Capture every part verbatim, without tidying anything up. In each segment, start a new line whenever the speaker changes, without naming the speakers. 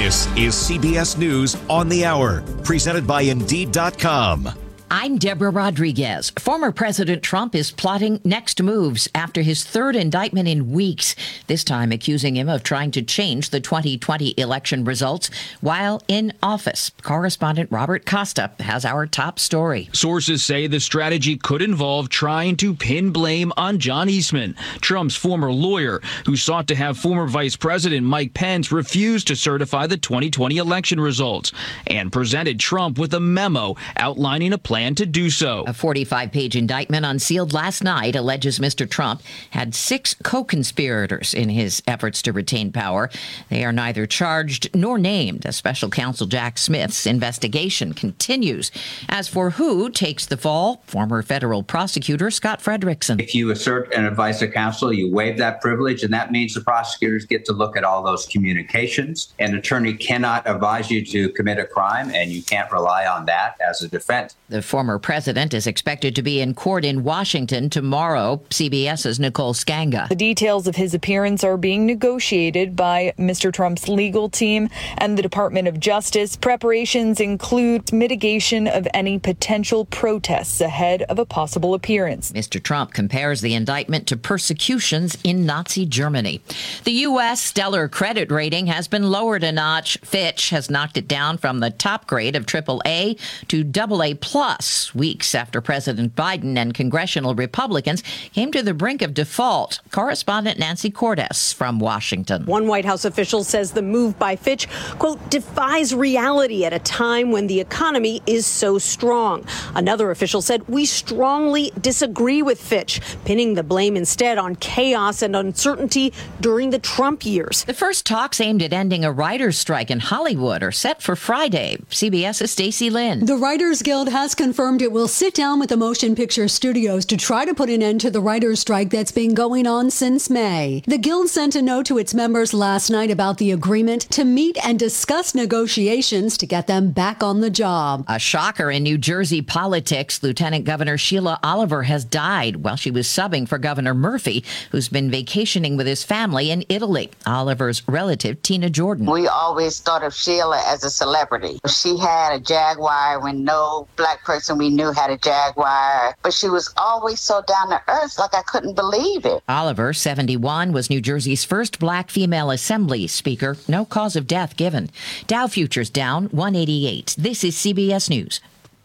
This is C B S News on the Hour, presented by Indeed dot com.
I'm Deborah Rodriguez. Former President Trump is plotting next moves after his third indictment in weeks, this time accusing him of trying to change the twenty twenty election results while in office. Correspondent Robert Costa has our top story.
Sources say the strategy could involve trying to pin blame on John Eastman, Trump's former lawyer, who sought to have former Vice President Mike Pence refuse to certify the twenty twenty election results, and presented Trump with a memo outlining a plan to do so.
A forty-five page indictment unsealed last night alleges Mister Trump had six co-conspirators in his efforts to retain power. They are neither charged nor named. As Special Counsel Jack Smith's investigation continues. As for who takes the fall, former federal prosecutor Scott Frederickson.
If you assert an advice of counsel, you waive that privilege, and that means the prosecutors get to look at all those communications. An attorney cannot advise you to commit a crime, and you can't rely on that as a defense.
The former president is expected to be in court in Washington tomorrow. CBS's Nicole Skanga.
The details of his appearance are being negotiated by Mister Trump's legal team and the Department of Justice. Preparations include mitigation of any potential protests ahead of a possible appearance.
Mister Trump compares the indictment to persecutions in Nazi Germany. The U S stellar credit rating has been lowered a notch. Fitch has knocked it down from the top grade of triple A to double A plus. Weeks after President Biden and congressional Republicans came to the brink of default. Correspondent Nancy Cordes from Washington.
One White House official says the move by Fitch, quote, defies reality at a time when the economy is so strong. Another official said, we strongly disagree with Fitch, pinning the blame instead on chaos and uncertainty during the Trump years.
The first talks aimed at ending a writer's strike in Hollywood are set for Friday. CBS's Stacey Lynn.
The Writers Guild has confirmed it will sit down with the motion picture studios to try to put an end to the writer's strike that's been going on since May. The Guild sent a note to its members last night about the agreement to meet and discuss negotiations to get them back on the job.
A shocker in New Jersey politics. Lieutenant Governor Sheila Oliver has died while she was subbing for Governor Murphy, who's been vacationing with his family in Italy. Oliver's relative, Tina Jordan.
We always thought of Sheila as a celebrity. She had a Jaguar when no black person we knew had a Jaguar, but she was always so down to earth, like I couldn't believe it.
Oliver, seventy-one, was New Jersey's first black female assembly speaker. No cause of death given. Dow futures down one eighty-eight. This is C B S News.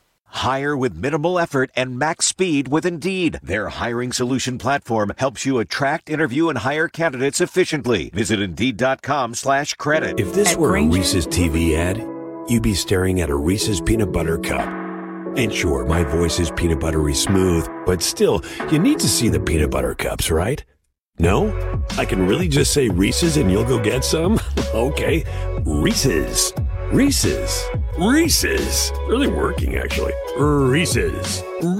Hire with minimal effort and max speed with Indeed. Their hiring solution platform helps you attract, interview, and hire candidates efficiently. Visit Indeed dot com slash credit.
If this were a Reese's T V ad, you'd be staring at a Reese's peanut butter cup. And sure, my voice is peanut buttery smooth, but still, you need to see the peanut butter cups, right? No? I can really just say Reese's and you'll go get some? Okay, Reese's. Reese's. Reese's. Really working, actually. Reese's.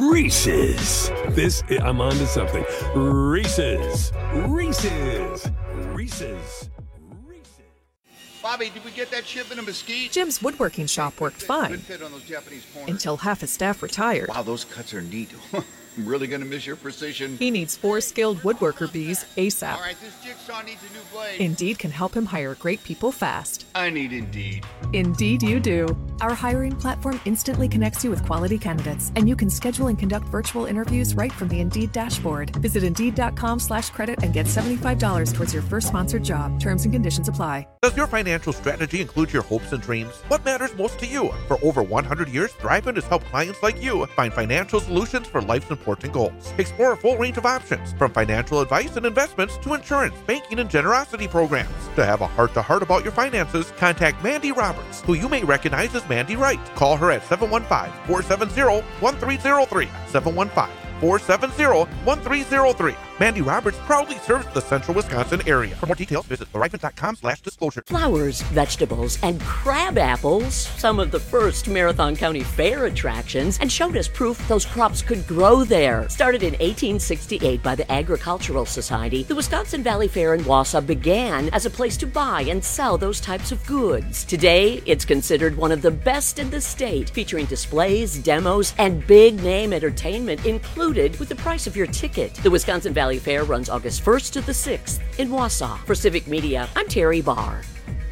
Reese's. This, I'm on to something. Reese's. Reese's. Reese's.
Bobby, did we get that shipment of mesquite?
Jim's woodworking shop worked fine
Good fit on those Japanese corners.
until half his staff retired.
Wow, those cuts are neat. I'm really going to miss your precision.
He needs four skilled woodworker bees ASAP.
All right, this jigsaw needs a new blade.
Indeed can help him hire great people fast.
I need Indeed.
Indeed you do. Our hiring platform instantly connects you with quality candidates, and you can schedule and conduct virtual interviews right from the Indeed dashboard. Visit Indeed.com slash credit and get seventy-five dollars towards your first sponsored job. Terms and conditions apply.
Does your financial strategy include your hopes and dreams? What matters most to you? For over one hundred years, Thrivent has helped clients like you find financial solutions for life's important goals. Explore a full range of options, from financial advice and investments to insurance, banking, and generosity programs. To have a heart-to-heart about your finances, contact Mandy Roberts, who you may recognize as Mandy Wright. Call her at seven one five, four seven zero, one three zero three, seven one five, four seven zero, one three zero three. Mandy Roberts proudly serves the central Wisconsin area. For more details, visit thrivent.com slash disclosure.
Flowers, vegetables, and crab apples, some of the first Marathon County Fair attractions, and showed us proof those crops could grow there. Started in eighteen sixty-eight by the Agricultural Society, the Wisconsin Valley Fair in Wausau began as a place to buy and sell those types of goods. Today, it's considered one of the best in the state, featuring displays, demos, and big-name entertainment included with the price of your ticket. The Wisconsin Valley Valley Fair runs August first to the sixth in Wausau. For Civic Media, I'm Terry Barr.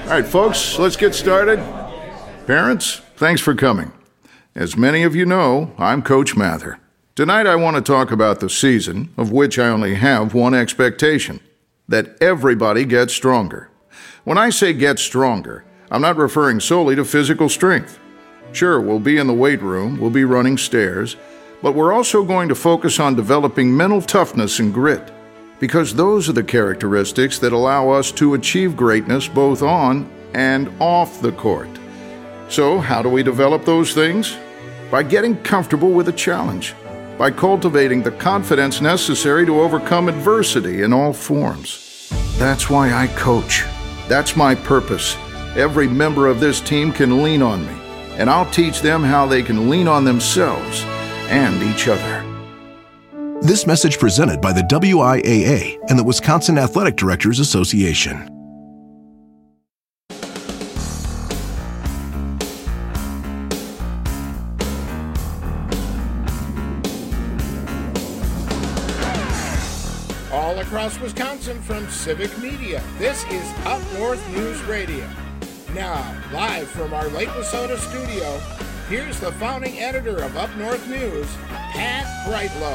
All right, folks, let's get started. Parents, thanks for coming. As many of you know, I'm Coach Mather. Tonight I want to talk about the season, of which I only have one expectation, that everybody gets stronger. When I say get stronger, I'm not referring solely to physical strength. Sure, we'll be in the weight room, we'll be running stairs, but we're also going to focus on developing mental toughness and grit, because those are the characteristics that allow us to achieve greatness both on and off the court. So, how do we develop those things? By getting comfortable with a challenge, by cultivating the confidence necessary to overcome adversity in all forms. That's why I coach. That's my purpose. Every member of this team can lean on me, and I'll teach them how they can lean on themselves and each other.
This message presented by the W I A A and the Wisconsin Athletic Directors Association.
All across Wisconsin from Civic Media, this is Up North News Radio. Now, live from our Lake Wissota studio, here's the founding editor of Up North News, Pat Brightlow.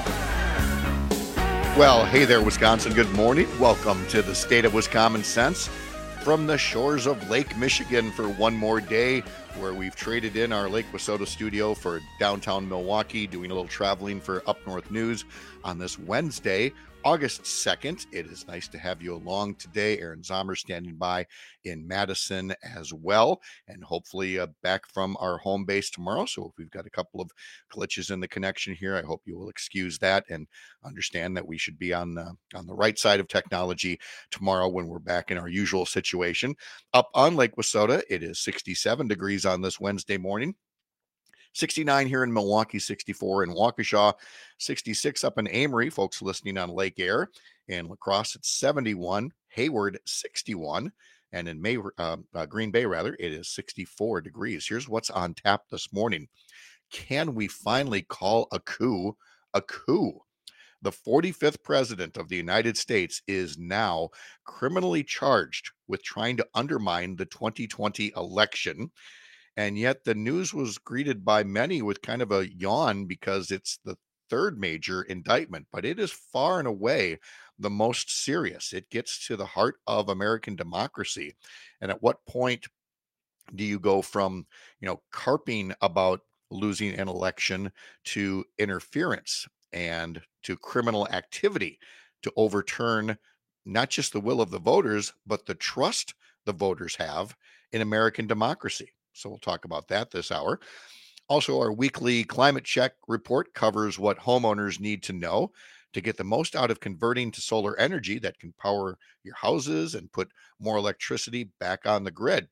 Well, hey there, Wisconsin. Good morning. Welcome to the State of Wisconsin Sense from the shores of Lake Michigan for one more day, where we've traded in our Lake Wissota studio for downtown Milwaukee, doing a little traveling for Up North News on this Wednesday, August second. It is nice to have you along today. Aaron Zomer standing by in Madison as well, and hopefully uh, back from our home base tomorrow. So if we've got a couple of glitches in the connection here, I hope you will excuse that and understand that we should be on the, on the right side of technology tomorrow when we're back in our usual situation. Up on Lake Wissota, it is sixty-seven degrees on this Wednesday morning. sixty-nine here in Milwaukee, sixty-four in Waukesha, sixty-six up in Amory, folks listening on Lake Air. In La Crosse, it's seventy-one, Hayward, sixty-one, and in May, uh, uh, Green Bay, rather, it is sixty-four degrees. Here's what's on tap this morning. Can we finally call a coup a coup? The forty-fifth president of the United States is now criminally charged with trying to undermine the twenty twenty election. And yet the news was greeted by many with kind of a yawn because it's the third major indictment, but it is far and away the most serious. It gets to the heart of American democracy. And at what point do you go from, you know, carping about losing an election to interference and to criminal activity to overturn not just the will of the voters, but the trust the voters have in American democracy? So we'll talk about that this hour. Also, our weekly climate check report covers what homeowners need to know to get the most out of converting to solar energy that can power your houses and put more electricity back on the grid.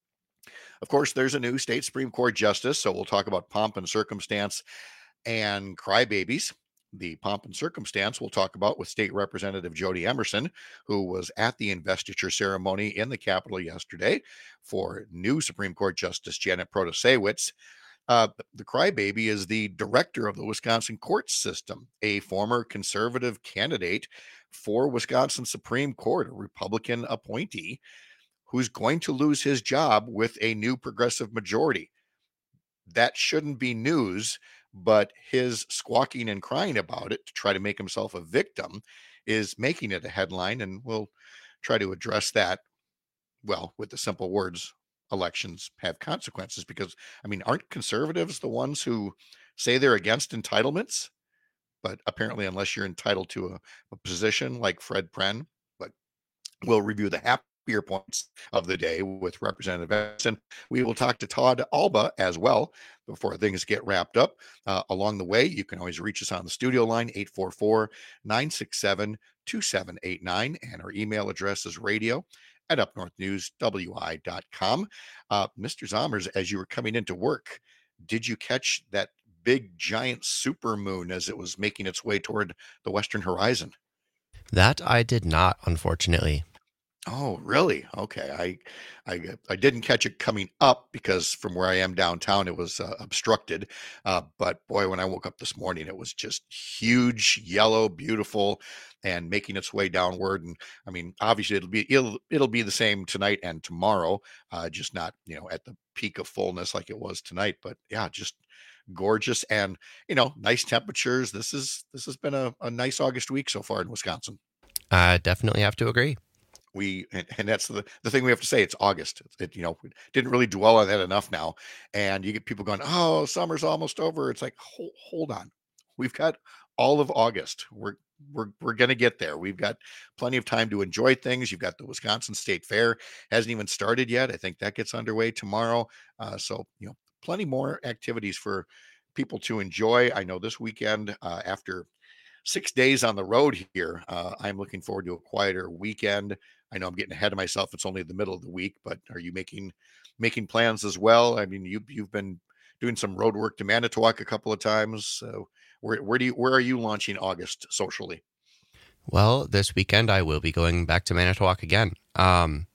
Of course, there's a new state Supreme Court justice, so we'll talk about pomp and circumstance and crybabies. The pomp and circumstance we'll talk about with State Representative Jody Emerson, who was at the investiture ceremony in the Capitol yesterday for new Supreme Court Justice Janet Protasiewicz. Uh, the crybaby is the director of the Wisconsin court system, a former conservative candidate for Wisconsin Supreme Court, a Republican appointee, who's going to lose his job with a new progressive majority. That shouldn't be news, but his squawking and crying about it to try to make himself a victim is making it a headline, and we'll try to address that, well, with the simple words, elections have consequences. Because, I mean, aren't conservatives the ones who say they're against entitlements? But apparently, unless you're entitled to a, a position like Fred Pren, but we'll review the happier points of the day with Representative Emerson. We will talk to Todd Alba as well before things get wrapped up. Uh, along the way, you can always reach us on the studio line, eight four four, nine six seven, two seven eight nine, and our email address is radio at up north news w i dot com. Uh, Mister Zomers, as you were coming into work, did you catch that big giant supermoon as it was making its way toward the western horizon?
That I did not, unfortunately.
Oh, really? Okay. I, I, I didn't catch it coming up because from where I am downtown, it was uh, obstructed. Uh, but boy, when I woke up this morning, it was just huge, yellow, beautiful, and making its way downward. And I mean, obviously, it'll be it'll it'll be the same tonight and tomorrow, uh, just not you know at the peak of fullness like it was tonight. But yeah, just gorgeous and you know nice temperatures. This is this has been a, a nice August week so far in Wisconsin.
I definitely have to agree.
We and, and that's the, the thing we have to say. It's August. It, you know, we didn't really dwell on that enough now. And you get people going, "Oh, summer's almost over." It's like, hold, hold on, we've got all of August. We're we're we're gonna get there. We've got plenty of time to enjoy things. You've got the Wisconsin State Fair hasn't even started yet. I think that gets underway tomorrow. Uh, so you know, plenty more activities for people to enjoy. I know this weekend uh, after six days on the road here, uh, I'm looking forward to a quieter weekend. I know I'm getting ahead of myself. It's only the middle of the week, but are you making making plans as well? I mean, you you've been doing some road work to Manitowoc a couple of times. So where where do you where are you launching August socially?
Well, this weekend I will be going back to Manitowoc again, um,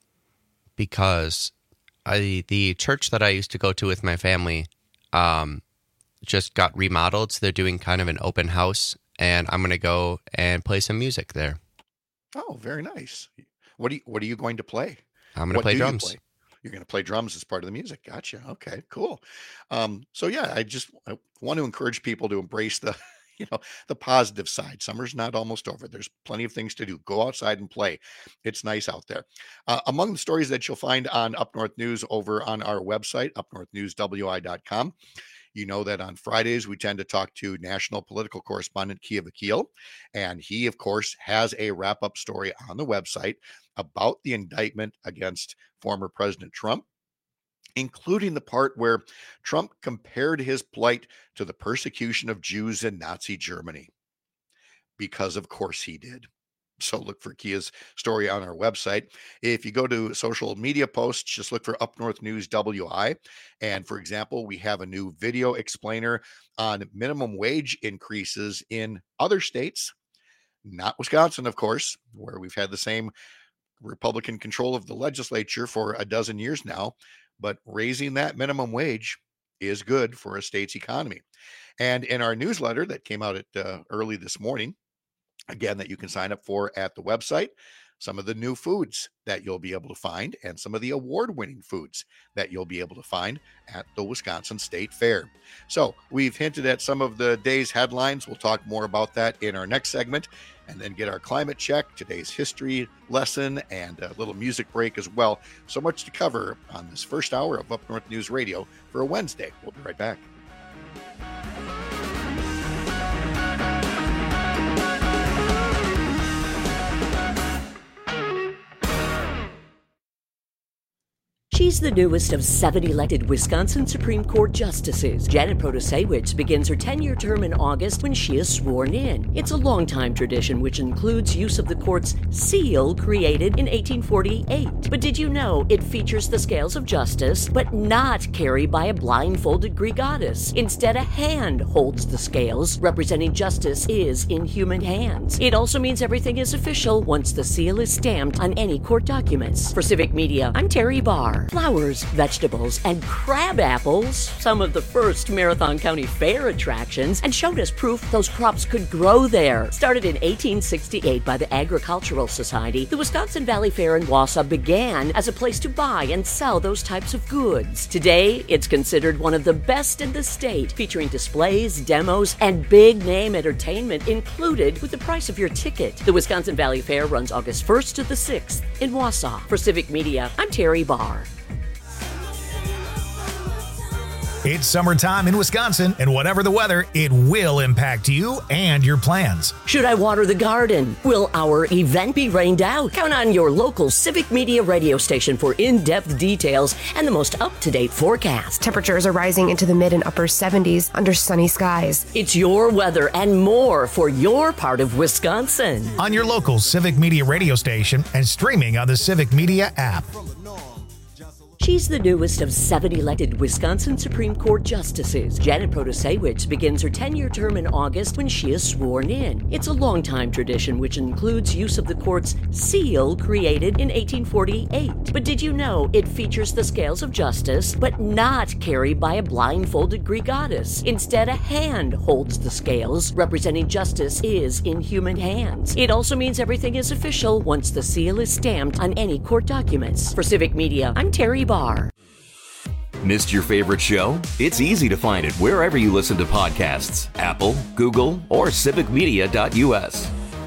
because I the church that I used to go to with my family um, just got remodeled. So they're doing kind of an open house, and I'm going to go and play some music there.
Oh, very nice. What do you, what are you going to play?
I'm going to play drums.
You play? You're going to play drums as part of the music. Gotcha. Okay, cool. Um, so yeah, I just I want to encourage people to embrace the, you know, the positive side. Summer's not almost over. There's plenty of things to do. Go outside and play. It's nice out there. Uh, among the stories that you'll find on Up North News over on our website, up north news w i dot com. You know that on Fridays, we tend to talk to national political correspondent Kia Vakil, and he, of course, has a wrap-up story on the website about the indictment against former President Trump, including the part where Trump compared his plight to the persecution of Jews in Nazi Germany, because of course he did. So look for Kia's story on our website. If you go to social media posts, just look for Up North News W I. And for example, we have a new video explainer on minimum wage increases in other states, not Wisconsin, of course, where we've had the same Republican control of the legislature for a dozen years now. But raising that minimum wage is good for a state's economy. And in our newsletter that came out at uh, early this morning, again, that you can sign up for at the website, some of the new foods that you'll be able to find and some of the award-winning foods that you'll be able to find at the Wisconsin State Fair. So we've hinted at some of the day's headlines. We'll talk more about that in our next segment and then get our climate check, today's history lesson, and a little music break as well. So much to cover on this first hour of Up North News Radio for a Wednesday. We'll be right back.
She's the newest of seven elected Wisconsin Supreme Court justices. Janet Protasiewicz begins her ten-year term in August when she is sworn in. It's a long-time tradition which includes use of the court's seal created in eighteen forty-eight. But did you know it features the scales of justice, but not carried by a blindfolded Greek goddess? Instead, a hand holds the scales, representing justice is in human hands. It also means everything is official once the seal is stamped on any court documents. For Civic Media, I'm Terry Barr. Flowers, vegetables, and crab apples, some of the first Marathon County Fair attractions, and showed us proof those crops could grow there. Started in eighteen sixty-eight by the Agricultural Society, the Wisconsin Valley Fair in Wausau began as a place to buy and sell those types of goods. Today, it's considered one of the best in the state, featuring displays, demos, and big-name entertainment included with the price of your ticket. The Wisconsin Valley Fair runs August first to the sixth in Wausau. For Civic Media, I'm Terry Barr.
It's summertime in Wisconsin, and whatever the weather, it will impact you and your plans.
Should I water the garden? Will our event be rained out? Count on your local Civic Media radio station for in-depth details and the most up-to-date forecast.
Temperatures are rising into the mid and upper seventies under sunny skies.
It's your weather and more for your part of Wisconsin.
On your local Civic Media radio station and streaming on the Civic Media app.
She's the newest of seven elected Wisconsin Supreme Court justices. Janet Protasewicz begins her ten-year term in August when she is sworn in. It's a long-time tradition which includes use of the court's seal created in eighteen forty-eight. But did you know it features the scales of justice, but not carried by a blindfolded Greek goddess? Instead, a hand holds the scales, representing justice is in human hands. It also means everything is official once the seal is stamped on any court documents. For Civic Media, I'm Terry Barr.
Missed your favorite show? It's easy to find it wherever you listen to podcasts. Apple, Google, or civic media dot U S.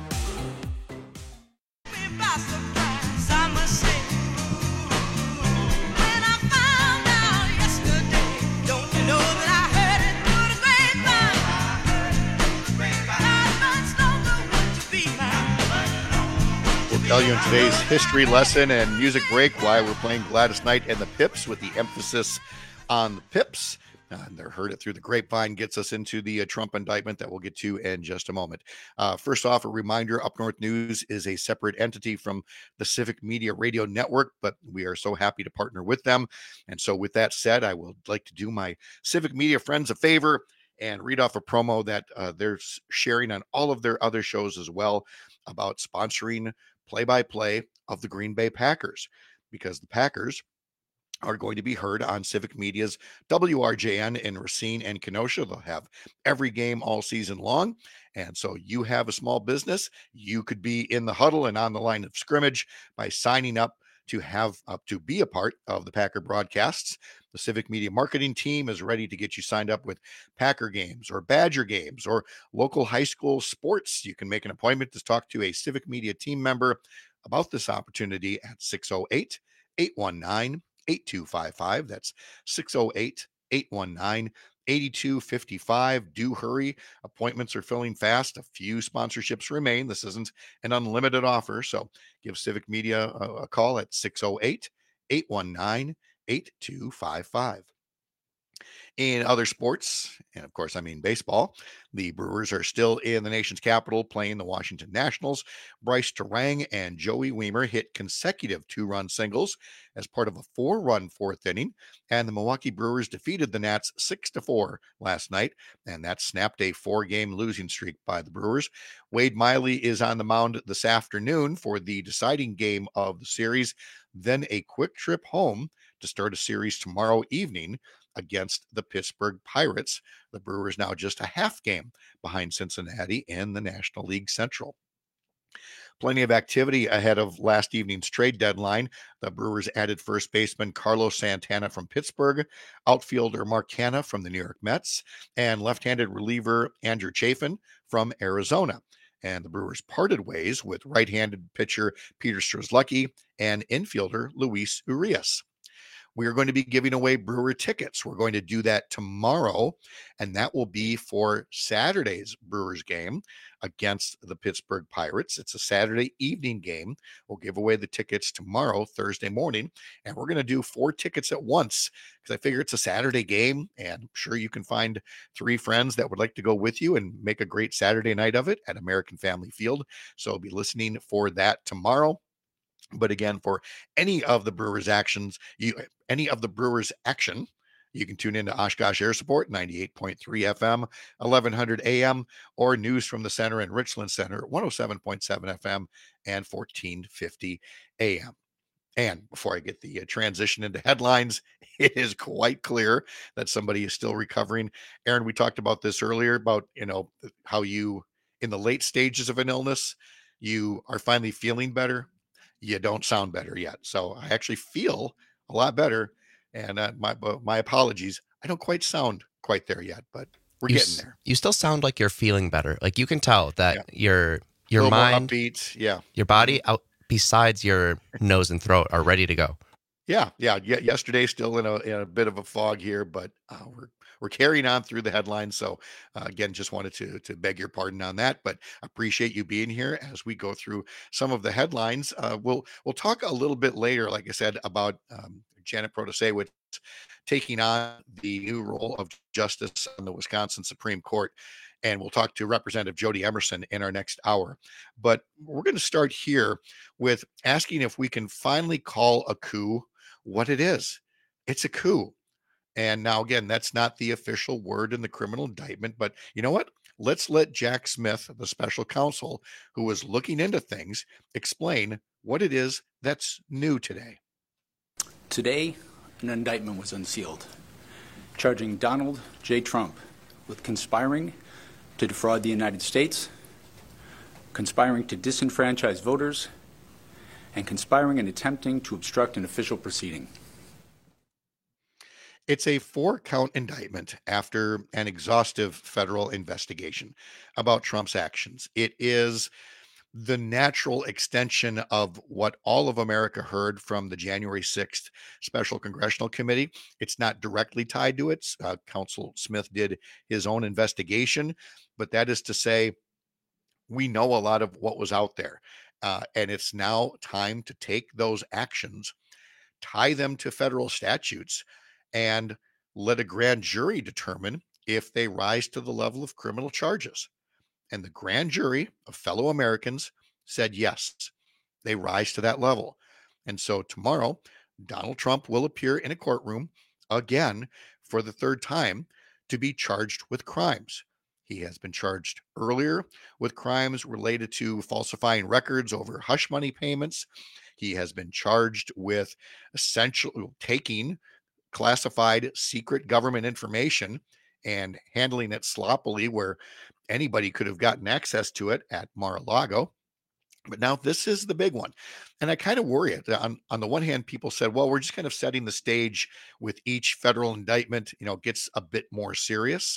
Tell you in today's history lesson and music break why we're playing Gladys Knight and the Pips, with the emphasis on the Pips. Uh, and they're heard it through the grapevine, gets us into the uh, Trump indictment that we'll get to in just a moment. Uh, first off, a reminder, Up North News is a separate entity from the Civic Media Radio Network, but we are so happy to partner with them. And so with that said, I would like to do my Civic Media friends a favor and read off a promo that uh, they're sharing on all of their other shows as well about sponsoring play-by-play of the Green Bay Packers, because the Packers are going to be heard on Civic Media's W R J N in Racine and Kenosha. They'll have every game all season long. And so you have a small business, you could be in the huddle and on the line of scrimmage by signing up to have up to be a part of the Packer broadcasts. The Civic Media marketing team is ready to get you signed up with Packer games or Badger games or local high school sports. You can make an appointment to talk to a Civic Media team member about this opportunity at six oh eight, eight one nine, eight two five five. That's six oh eight, eight one nine, eight two five five. Do hurry. Appointments are filling fast. A few sponsorships remain. This isn't an unlimited offer. So give Civic Media a, a call at six oh eight, eight one nine, eight two five five. In other sports, and of course, I mean baseball, the Brewers are still in the nation's capital playing the Washington Nationals. Bryce Terang and Joey Wiemer hit consecutive two-run singles as part of a four-run fourth inning, and the Milwaukee Brewers defeated the Nats six to four last night, and that snapped a four-game losing streak by the Brewers. Wade Miley is on the mound this afternoon for the deciding game of the series, then a quick trip home to start a series tomorrow evening against the Pittsburgh Pirates. The Brewers now just a half game behind Cincinnati in the National League Central. Plenty of activity ahead of last evening's trade deadline. The Brewers added first baseman Carlos Santana from Pittsburgh, outfielder Mark Canha from the New York Mets, and left-handed reliever Andrew Chafin from Arizona. And the Brewers parted ways with right-handed pitcher Peter Strzelecki and infielder Luis Urias. We are going to be giving away Brewer tickets. We're going to do that tomorrow, and that will be for Saturday's Brewers game against the Pittsburgh Pirates. It's a Saturday evening game. We'll give away the tickets tomorrow, Thursday morning, and we're going to do four tickets at once because I figure it's a Saturday game, and I'm sure you can find three friends that would like to go with you and make a great Saturday night of it at American Family Field. So I'll be listening for that tomorrow. But again, for any of the Brewers actions, you any of the Brewers action, you can tune into Oshkosh Air Support, ninety-eight point three F M, eleven hundred A M, or News from the Center and Richland Center, one oh seven point seven F M and fourteen fifty A M. And before I get the uh, transition into headlines, it is quite clear that somebody is still recovering. Aaron, we talked about this earlier about, you know, how you, in the late stages of an illness, you are finally feeling better. You don't sound better yet. So I actually feel a lot better. And uh, my my apologies. I don't quite sound quite there yet, but we're
you
getting there.
You still sound like you're feeling better. Like you can tell that
Yeah.
your your
A little more
mind,
upbeat. Yeah.
your body, out besides your nose and throat, are ready to go.
Yeah. Yeah. Yeah. Yesterday, still in a, in a bit of a fog here, but uh, we're we're carrying on through the headlines. So uh, again, just wanted to to beg your pardon on that, but appreciate you being here as we go through some of the headlines. Uh, we'll we'll talk a little bit later, like I said, about um, Janet Protasewicz taking on the new role of justice on the Wisconsin Supreme Court. And we'll talk to Representative Jody Emerson in our next hour. But we're going to start here with asking if we can finally call a coup what it is. It's a coup. And now, again, that's not the official word in the criminal indictment, but you know what? Let's let Jack Smith, the special counsel who was looking into things, explain what it is that's new today.
Today, an indictment was unsealed, charging Donald J. Trump with conspiring to defraud the United States, conspiring to disenfranchise voters, and conspiring and attempting to obstruct an official proceeding.
It's a four-count indictment after an exhaustive federal investigation about Trump's actions. It is the natural extension of what all of America heard from the January sixth Special Congressional Committee. It's not directly tied to it. Uh, Counsel Smith did his own investigation, but that is to say, we know a lot of what was out there, uh, and it's now time to take those actions, tie them to federal statutes, and let a grand jury determine if they rise to the level of criminal charges. And the grand jury of fellow Americans said yes, they rise to that level. And so tomorrow, Donald Trump will appear in a courtroom again for the third time to be charged with crimes. He has been charged earlier with crimes related to falsifying records over hush money payments. He has been charged with essentially taking classified secret government information and handling it sloppily where anybody could have gotten access to it at Mar-a-Lago. But now this is the big one. And I kind of worry it. On, on the one hand, people said, well, we're just kind of setting the stage with each federal indictment, you know, gets a bit more serious.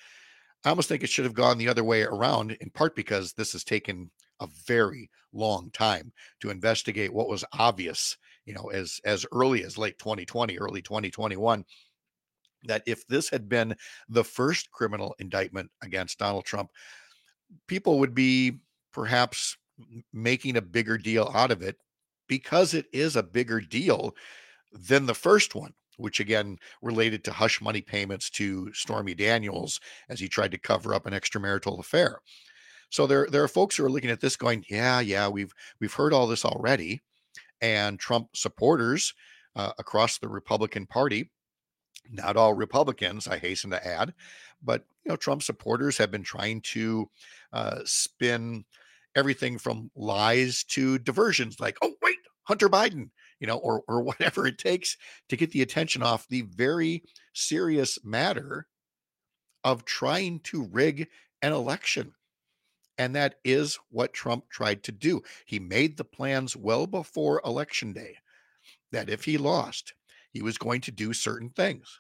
I almost think it should have gone the other way around, in part because this has taken a very long time to investigate what was obvious, you know, as as early as late twenty twenty, early twenty twenty-one, that if this had been the first criminal indictment against Donald Trump, people would be perhaps making a bigger deal out of it because it is a bigger deal than the first one, which again related to hush money payments to Stormy Daniels as he tried to cover up an extramarital affair. So there, there are folks who are looking at this going, yeah, yeah, we've we've heard all this already. And Trump supporters uh, across the Republican Party, not all Republicans, I hasten to add, but you know, Trump supporters have been trying to uh, spin everything from lies to diversions, like, oh wait, Hunter Biden, you know, or or whatever it takes to get the attention off the very serious matter of trying to rig an election. And that is what Trump tried to do. He made the plans well before Election Day that if he lost, he was going to do certain things.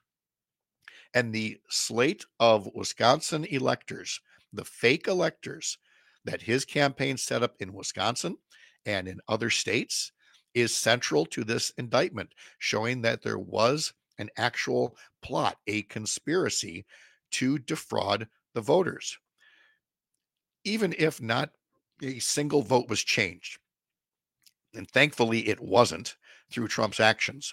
And the slate of Wisconsin electors, the fake electors that his campaign set up in Wisconsin and in other states, is central to this indictment, showing that there was an actual plot, a conspiracy to defraud the voters. Even if not a single vote was changed, and thankfully it wasn't through Trump's actions.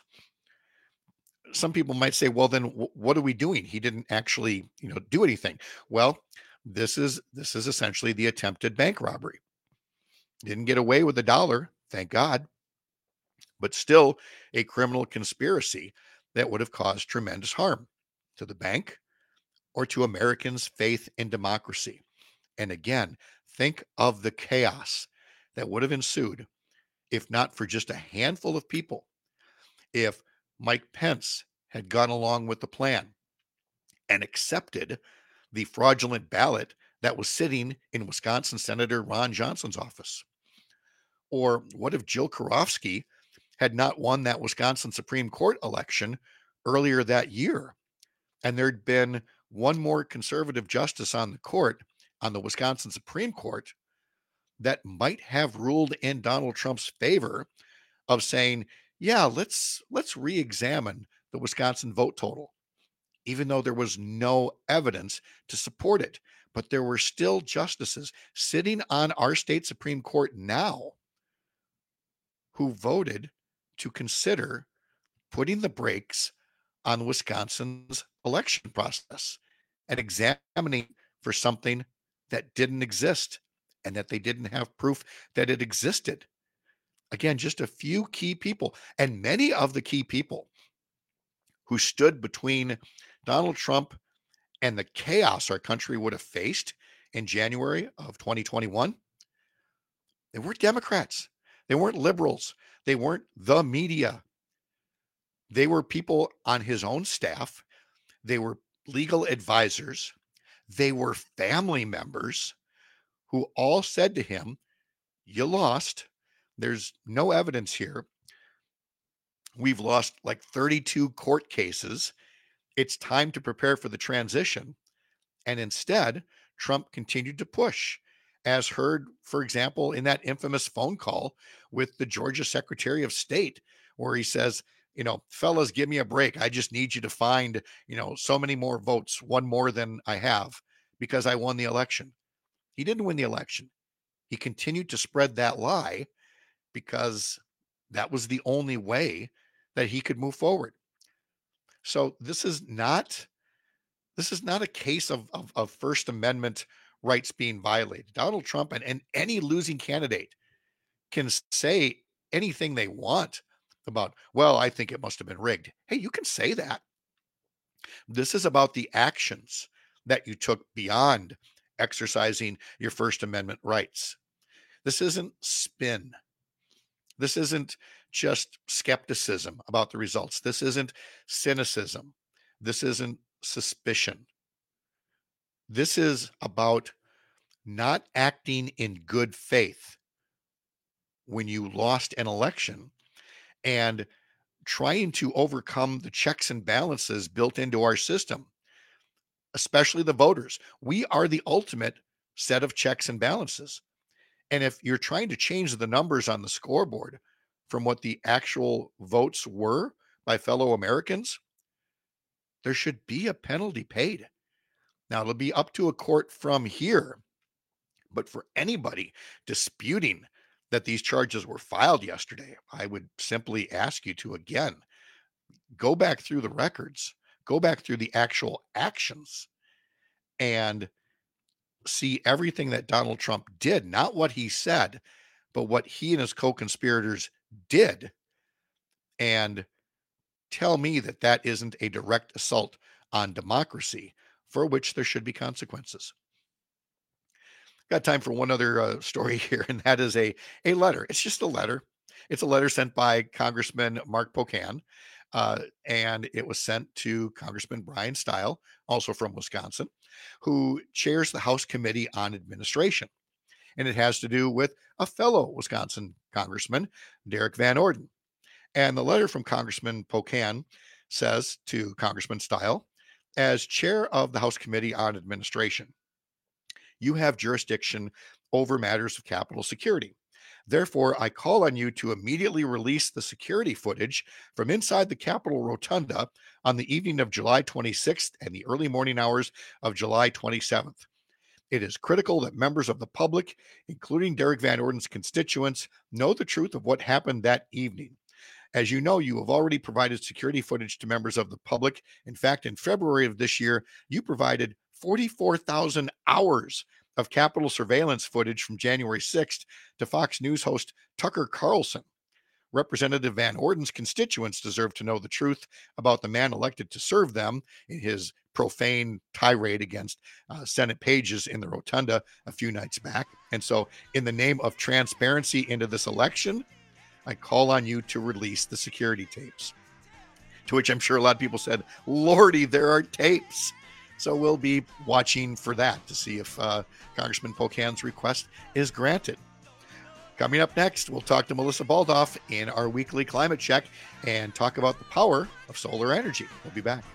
Some people might say, well, then w- what are we doing? He didn't actually, you know, do anything. Well, this is this is essentially the attempted bank robbery. Didn't get away with a dollar, thank God, but still a criminal conspiracy that would have caused tremendous harm to the bank or to Americans' faith in democracy. And again, think of the chaos that would have ensued if not for just a handful of people. If Mike Pence had gone along with the plan and accepted the fraudulent ballot that was sitting in Wisconsin Senator Ron Johnson's office. Or what if Jill Karofsky had not won that Wisconsin Supreme Court election earlier that year, and there'd been one more conservative justice on the court, on the Wisconsin Supreme Court, that might have ruled in Donald Trump's favor of saying, yeah, let's let's re-examine the Wisconsin vote total, even though there was no evidence to support it. But there were still justices sitting on our state Supreme Court now who voted to consider putting the brakes on Wisconsin's election process and examining for something that didn't exist and that they didn't have proof that it existed. Again, just a few key people, and many of the key people who stood between Donald Trump and the chaos our country would have faced in January of twenty twenty-one, they weren't Democrats. They weren't liberals. They weren't the media. They were people on his own staff. They were legal advisors. They were family members who all said to him, you lost. There's no evidence here. We've lost like thirty-two court cases. It's time to prepare for the transition. And instead, Trump continued to push, as heard, for example, in that infamous phone call with the Georgia Secretary of State, where he says, you know, fellas, give me a break. I just need you to find, you know, so many more votes, one more than I have, because I won the election. He didn't win the election. He continued to spread that lie because that was the only way that he could move forward. So this is not, this is not a case of, of, of First Amendment rights being violated. Donald Trump and, and any losing candidate can say anything they want about, well, I think it must have been rigged. Hey, you can say that. This is about the actions that you took beyond exercising your First Amendment rights. This isn't spin. This isn't just skepticism about the results. This isn't cynicism. This isn't suspicion. This is about not acting in good faith when you lost an election and trying to overcome the checks and balances built into our system, especially the voters. We are the ultimate set of checks and balances. And if you're trying to change the numbers on the scoreboard from what the actual votes were by fellow Americans, there should be a penalty paid. Now, it'll be up to a court from here, but for anybody disputing that these charges were filed yesterday, I would simply ask you to, again, go back through the records, go back through the actual actions, and see everything that Donald Trump did, not what he said, but what he and his co-conspirators did, and tell me that that isn't a direct assault on democracy for which there should be consequences. Got time for one other uh, story here, and that is a, a letter. It's just a letter. It's a letter sent by Congressman Mark Pocan, uh, and it was sent to Congressman Brian Stile, also from Wisconsin, who chairs the House Committee on Administration. And it has to do with a fellow Wisconsin congressman, Derek Van Orden. And the letter from Congressman Pocan says to Congressman Stile, as chair of the House Committee on Administration, you have jurisdiction over matters of Capitol security. Therefore, I call on you to immediately release the security footage from inside the Capitol Rotunda on the evening of July twenty-sixth and the early morning hours of July twenty-seventh. It is critical that members of the public, including Derek Van Orden's constituents, know the truth of what happened that evening. As you know, you have already provided security footage to members of the public. In fact, in February of this year, you provided forty-four thousand hours of Capitol surveillance footage from January sixth to Fox News host Tucker Carlson. Representative Van Orden's constituents deserve to know the truth about the man elected to serve them in his profane tirade against uh, Senate pages in the Rotunda a few nights back. And so, in the name of transparency into this election, I call on you to release the security tapes. To which I'm sure a lot of people said, Lordy, there are tapes. So we'll be watching for that to see if uh, Congressman Pocan's request is granted. Coming up next, we'll talk to Melissa Baldoff in our weekly climate check and talk about the power of solar energy. We'll be back.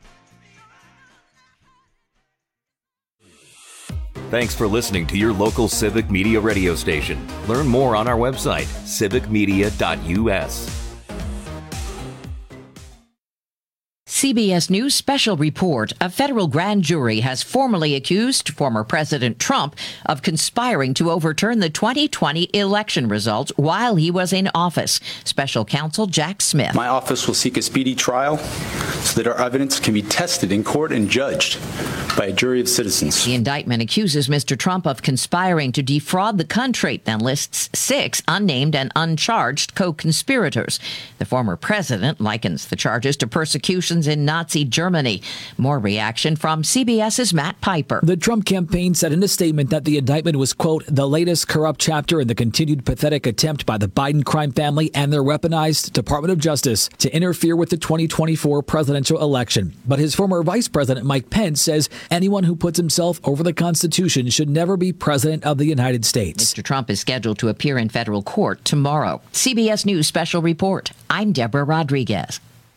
Thanks for listening to your local Civic Media radio station. Learn more on our website, civic media dot u s.
C B S News special report. A federal grand jury has formally accused former President Trump of conspiring to overturn the twenty twenty election results while he was in office. Special counsel Jack Smith.
My office will seek a speedy trial so that our evidence can be tested in court and judged by a jury of citizens.
The indictment accuses Mister Trump of conspiring to defraud the country and lists six unnamed and uncharged co-conspirators. The former president likens the charges to persecutions in Nazi Germany. More reaction from CBS's Matt Piper.
The Trump campaign said in a statement that the indictment was, quote, the latest corrupt chapter in the continued pathetic attempt by the Biden crime family and their weaponized Department of Justice to interfere with the twenty twenty-four presidential election. But his former Vice President Mike Pence says anyone who puts himself over the Constitution should never be president of the United States.
Mister Trump is scheduled to appear in federal court tomorrow. C B S News special report. I'm Deborah Rodriguez.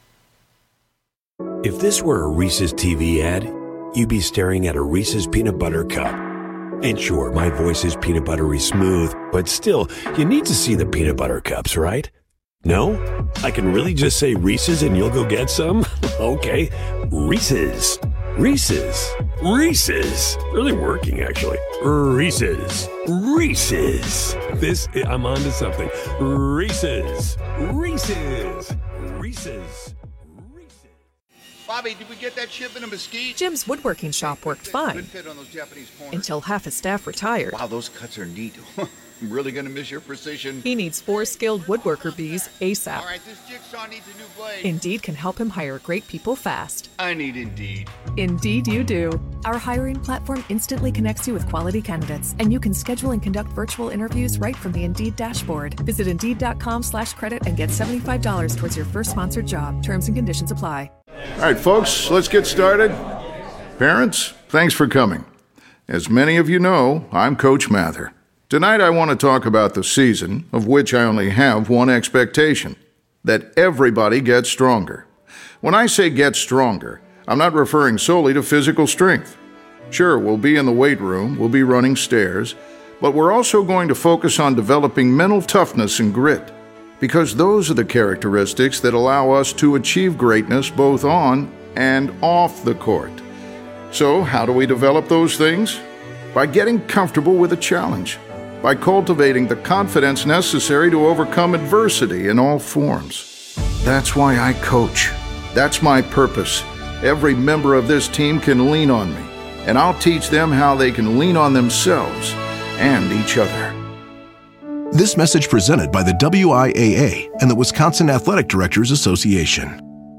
If this were a Reese's T V ad, you'd be staring at a Reese's peanut butter cup. And sure, my voice is peanut buttery smooth, but still, you need to see the peanut butter cups, right? No? I can really just say Reese's and you'll go get some? Okay, Reese's. Reese's. Reese's. Really working, actually. Reese's. Reese's. This, I'm on to something. Reese's. Reese's. Reese's.
Bobby, did we get that shipment of mesquite?
Jim's woodworking shop worked fine.
Good fit on those Japanese corners.
Until half his staff retired.
Wow, those cuts are neat. I'm really going to miss your precision.
He needs four skilled woodworker bees ASAP.
All right, this jigsaw needs a new blade.
Indeed can help him hire great people fast.
I need Indeed.
Indeed you do. Our hiring platform instantly connects you with quality candidates, and you can schedule and conduct virtual interviews right from the Indeed dashboard. Visit Indeed.com slash credit and get seventy-five dollars towards your first sponsored job. Terms and conditions apply.
All right, folks, let's get started. Parents, thanks for coming. As many of you know, I'm Coach Mather. Tonight I want to talk about the season, of which I only have one expectation, that everybody gets stronger. When I say get stronger, I'm not referring solely to physical strength. Sure, we'll be in the weight room, we'll be running stairs, but we're also going to focus on developing mental toughness and grit, because those are the characteristics that allow us to achieve greatness both on and off the court. So, how do we develop those things? By getting comfortable with a challenge, by cultivating the confidence necessary to overcome adversity in all forms. That's why I coach. That's my purpose. Every member of this team can lean on me, and I'll teach them how they can lean on themselves and each other.
This message presented by the W I A A and the Wisconsin Athletic Directors Association.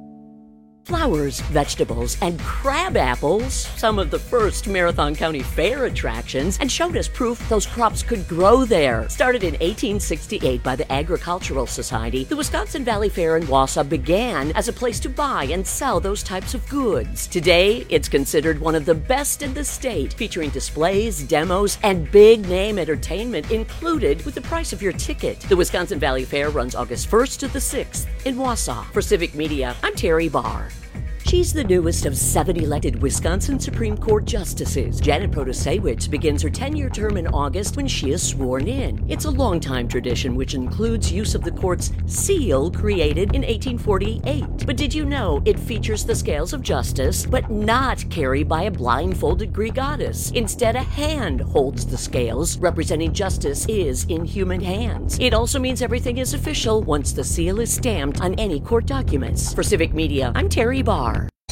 Flowers, vegetables, and crab apples, some of the first Marathon County Fair attractions, and showed us proof those crops could grow there. Started in eighteen sixty-eight by the Agricultural Society, the Wisconsin Valley Fair in Wausau began as a place to buy and sell those types of goods. Today, it's considered one of the best in the state, featuring displays, demos, and big-name entertainment included with the price of your ticket. The Wisconsin Valley Fair runs August first to the sixth in Wausau. For Civic Media, I'm Terry Barr. She's the newest of seven elected Wisconsin Supreme Court justices. Janet Protasiewicz begins her ten-year term in August when she is sworn in. It's a long-time tradition which includes use of the court's seal created in eighteen forty-eight. But did you know it features the scales of justice, but not carried by a blindfolded Greek goddess? Instead, a hand holds the scales, representing justice is in human hands. It also means everything is official once the seal is stamped on any court documents. For Civic Media, I'm Terry Barr.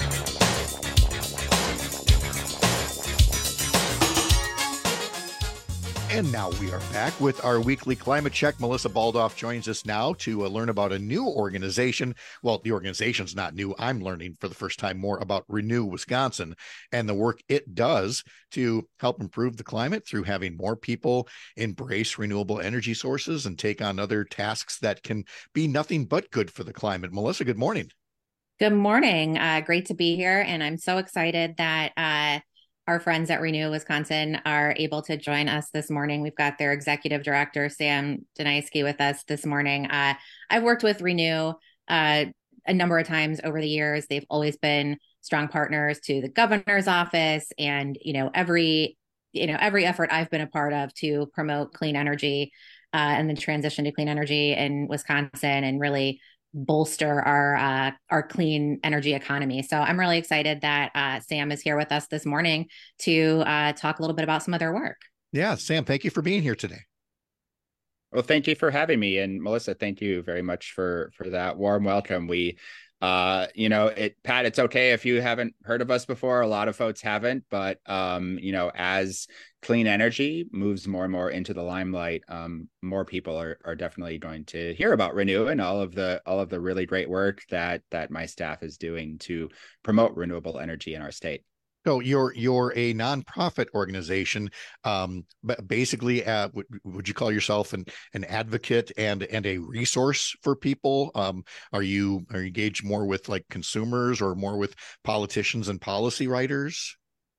And now we are back with our weekly climate check. Melissa Baldoff joins us now to uh, learn about a new organization. Well, the organization's not new. I'm learning for the first time more about Renew Wisconsin and the work it does to help improve the climate through having more people embrace renewable energy sources and take on other tasks that can be nothing but good for the climate. Melissa, good morning.
Good morning. Uh, great to be here. And I'm so excited that uh, our friends at Renew Wisconsin are able to join us this morning. We've got their executive director, Sam Danaisky, with us this morning. Uh, I've worked with Renew uh, a number of times over the years. They've always been strong partners to the governor's office and, you know, every, you know, every effort I've been a part of to promote clean energy uh, and the transition to clean energy in Wisconsin and really bolster our uh, our clean energy economy. So I'm really excited that uh, Sam is here with us this morning to uh, talk a little bit about some of their work.
Yeah, Sam, thank you for being here today.
Well, thank you for having me. And Melissa, thank you very much for, for that warm welcome. We, uh, you know, it, Pat, it's okay if you haven't heard of us before. A lot of folks haven't, but, um, you know, as clean energy moves more and more into the limelight, um, more people are, are definitely going to hear about Renew and all of the, all of the really great work that, that my staff is doing to promote renewable energy in our state.
So you're you're a nonprofit organization, um, but basically, uh, would, would you call yourself an an advocate and and a resource for people? Um, are you are you engaged more with like consumers or more with politicians and policy writers?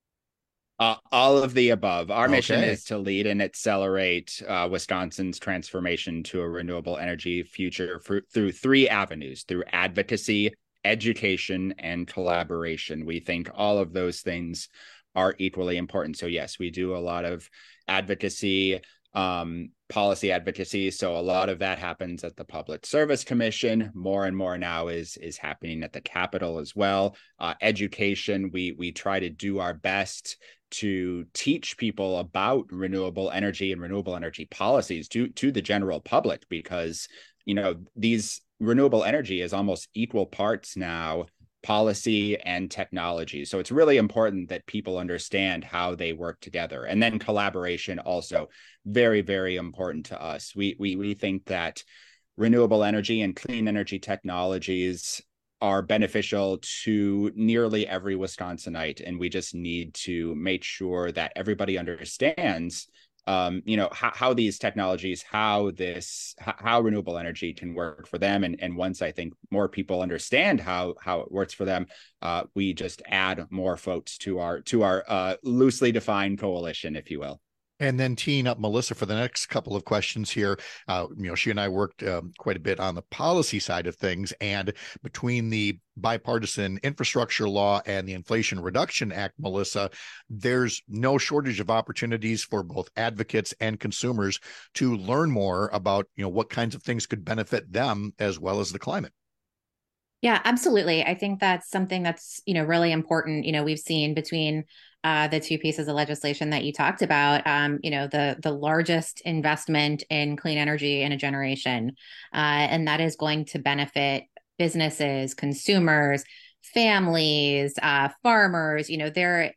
Uh, all of the above. Our
Okay.
mission is to lead and accelerate uh, Wisconsin's transformation to a renewable energy future for, through three avenues: through advocacy, education, and collaboration. We think all of those things are equally important. So yes, we do a lot of advocacy, um, policy advocacy. So a lot of that happens at the Public Service Commission. More and more now is is happening at the Capitol as well. Uh, education, we we try to do our best to teach people about renewable energy and renewable energy policies to to the general public, because you know these renewable energy is almost equal parts now policy and technology. So it's really important that people understand how they work together. And then collaboration also very, very important to us. We we we think that renewable energy and clean energy technologies are beneficial to nearly every Wisconsinite, and we just need to make sure that everybody understands Um, you know, how, how these technologies, how this, how, how renewable energy can work for them. And, and once I think more people understand how, how it works for them, uh, we just add more folks to our, to our uh, loosely defined coalition, if you will.
And then teeing up Melissa for the next couple of questions here. Uh, you know, she and I worked um, quite a bit on the policy side of things, and between the bipartisan infrastructure law and the Inflation Reduction Act, Melissa, there's no shortage of opportunities for both advocates and consumers to learn more about, you know, what kinds of things could benefit them as well as the climate.
Yeah, absolutely. I think that's something that's, you know, really important. You know, we've seen between uh, the two pieces of legislation that you talked about, um, you know, the the largest investment in clean energy in a generation, uh, and that is going to benefit businesses, consumers, families, uh, farmers. You know, there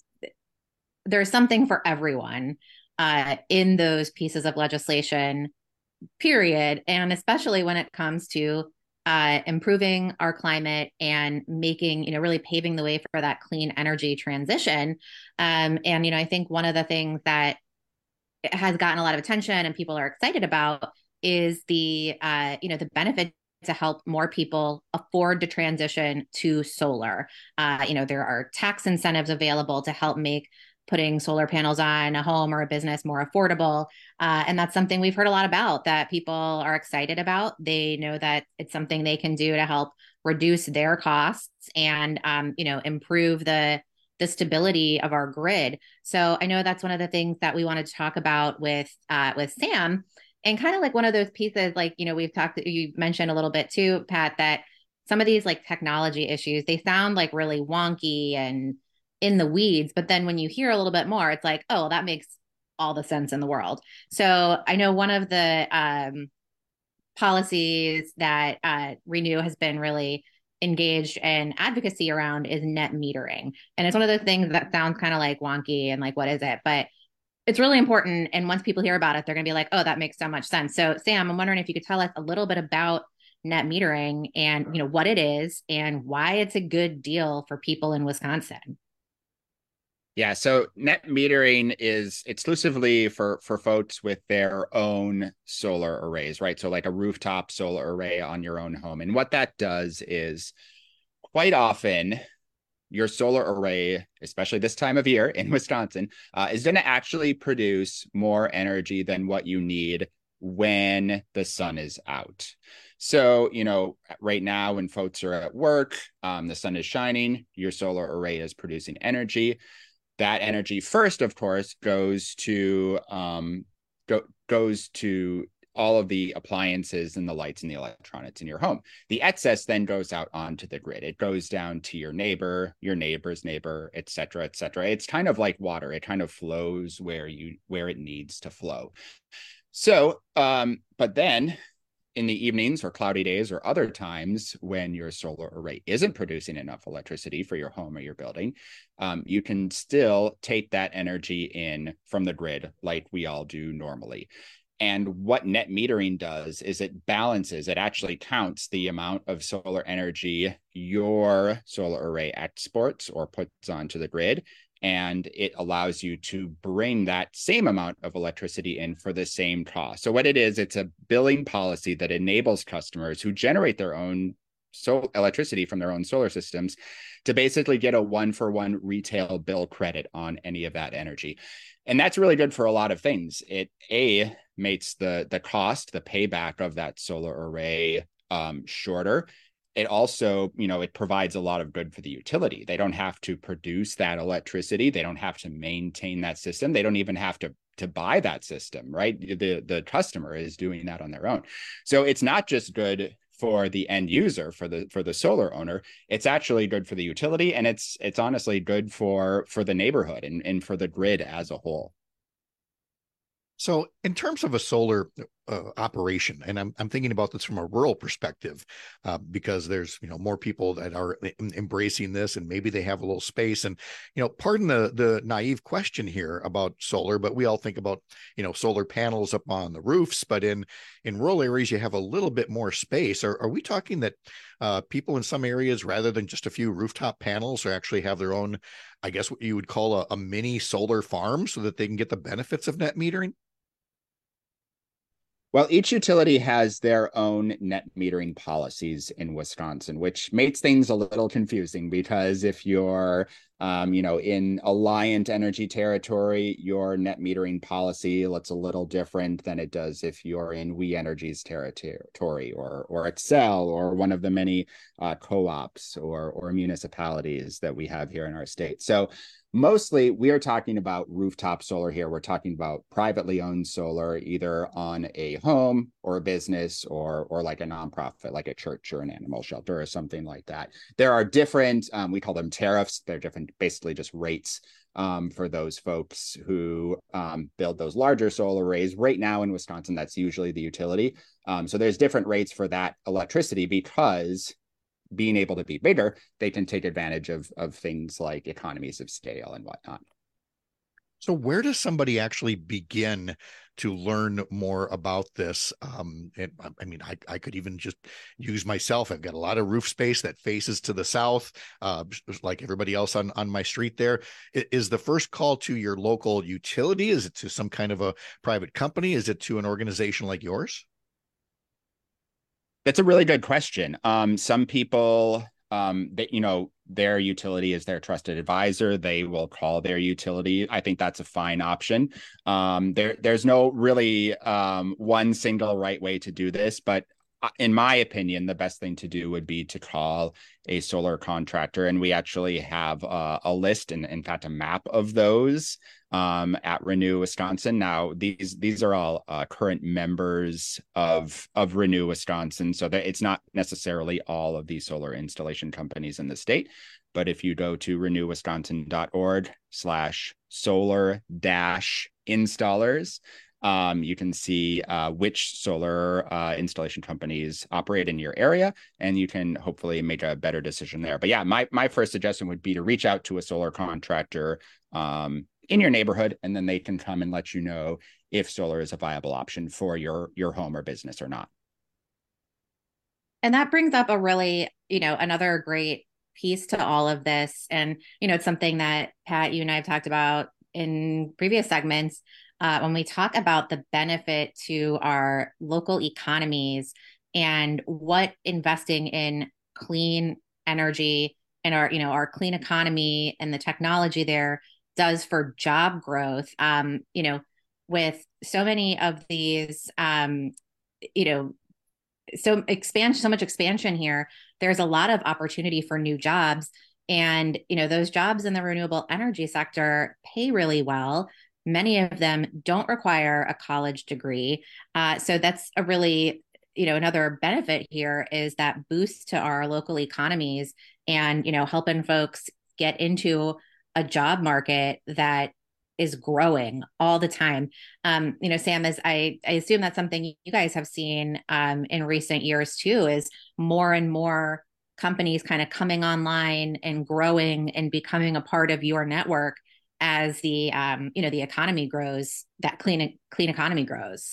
there's something for everyone uh, in those pieces of legislation, period. And especially when it comes to Uh, improving our climate and making, you know, really paving the way for that clean energy transition. Um, and, you know, I think one of the things that has gotten a lot of attention and people are excited about is the, uh, you know, the benefit to help more people afford to transition to solar. Uh, you know, there are tax incentives available to help make putting solar panels on a home or a business more affordable. Uh, and that's something we've heard a lot about that people are excited about. They know that it's something they can do to help reduce their costs and, um, you know, improve the, the stability of our grid. So I know that's one of the things that we wanted to talk about with, uh, with Sam, and kind of like one of those pieces, like, you know, we've talked, you mentioned a little bit too, Pat, that some of these like technology issues, they sound like really wonky and in the weeds, but then when you hear a little bit more, it's like, oh, that makes all the sense in the world. So I know one of the um, policies that uh, Renew has been really engaged in advocacy around is net metering. And it's one of those things that sounds kind of like wonky and like, what is it? But it's really important. And once people hear about it, they're going to be like, oh, that makes so much sense. So Sam, I'm wondering if you could tell us a little bit about net metering and, you know, what it is and why it's a good deal for people in Wisconsin.
Yeah, so net metering is exclusively for, for folks with their own solar arrays, right? So like a rooftop solar array on your own home. And what that does is quite often your solar array, especially this time of year in Wisconsin, uh, is going to actually produce more energy than what you need when the sun is out. So, you know, right now when folks are at work, um, the sun is shining, your solar array is producing energy. That energy first, of course, goes to um, go, goes to all of the appliances and the lights and the electronics in your home. The excess then goes out onto the grid. It goes down to your neighbor, your neighbor's neighbor, et cetera, et cetera. It's kind of like water. It kind of flows where you where it needs to flow. So, um, but then in the evenings or cloudy days or other times when your solar array isn't producing enough electricity for your home or your building, um, you can still take that energy in from the grid like we all do normally. And what net metering does is it balances, it actually counts the amount of solar energy your solar array exports or puts onto the grid. And it allows you to bring that same amount of electricity in for the same cost. So what it is, it's a billing policy that enables customers who generate their own so electricity from their own solar systems to basically get a one-for-one retail bill credit on any of that energy. And that's really good for a lot of things. It, A, makes the, the cost, the payback of that solar array um, shorter. It also, you know, it provides a lot of good for the utility. They don't have to produce that electricity. They don't have to maintain that system. They don't even have to to buy that system, right? The the customer is doing that on their own. So it's not just good for the end user, for the for the solar owner. It's actually good for the utility, and it's it's honestly good for for the neighborhood and, and for the grid as a whole.
So in terms of a solar uh, operation, and I'm, I'm thinking about this from a rural perspective, uh, because there's, you know, more people that are em- embracing this, and maybe they have a little space. And, you know, pardon the, the naive question here about solar, but we all think about, you know, solar panels up on the roofs, but in, in rural areas, you have a little bit more space. Are, are we talking that uh, people in some areas, rather than just a few rooftop panels, or actually have their own, I guess what you would call a, a mini solar farm so that they can get the benefits of net metering?
Well, each utility has their own net metering policies in Wisconsin, which makes things a little confusing, because if you're, um, you know, in Alliant Energy territory, your net metering policy looks a little different than it does if you're in We Energy's territory, or or Xcel, or one of the many uh, co-ops or or municipalities that we have here in our state. So mostly, we are talking about rooftop solar here. We're talking about privately owned solar, either on a home or a business, or or like a nonprofit, like a church or an animal shelter or something like that. There are different, um, we call them tariffs. They're different, basically just rates um, for those folks who um, build those larger solar arrays. Right now in Wisconsin, that's usually the utility. Um, so there's different rates for that electricity, because being able to be bigger, they can take advantage of, of things like economies of scale and whatnot.
So where does somebody actually begin to learn more about this? Um, and, I mean, I, I could even just use myself. I've got a lot of roof space that faces to the south, uh, like everybody else on, on my street there. Is the first call to your local utility? Is it to some kind of a private company? Is it to an organization like yours?
That's a really good question. Um, some people, um, that, you know, their utility is their trusted advisor. They will call their utility. I think that's a fine option. Um, there, there's no really um, one single right way to do this, but in my opinion, the best thing to do would be to call a solar contractor. And we actually have a, a list, and in fact, a map of those um, at Renew Wisconsin. Now, these these are all uh, current members of, of Renew Wisconsin. So that it's not necessarily all of the solar installation companies in the state. But if you go to renewwisconsin.org slash solar dash installers, Um, you can see uh, which solar uh, installation companies operate in your area, and you can hopefully make a better decision there. But yeah, my my first suggestion would be to reach out to a solar contractor um, in your neighborhood, and then they can come and let you know if solar is a viable option for your your home or business or not.
And that brings up a really, you know, another great piece to all of this. And, you know, it's something that Pat, you and I have talked about in previous segments. Uh, when we talk about the benefit to our local economies and what investing in clean energy and our, you know, our clean economy and the technology there does for job growth, um, you know, with so many of these, um, you know, so expansion, so much expansion here, there's a lot of opportunity for new jobs. And, you know, those jobs in the renewable energy sector pay really well. Many of them don't require a college degree. Uh, so that's a really, you know, another benefit here is that boost to our local economies and, you know, helping folks get into a job market that is growing all the time. Um, you know, Sam, as I, I assume that's something you guys have seen um, in recent years too, is more and more companies kind of coming online and growing and becoming a part of your network as the, um, you know, the economy grows, that clean, clean economy grows.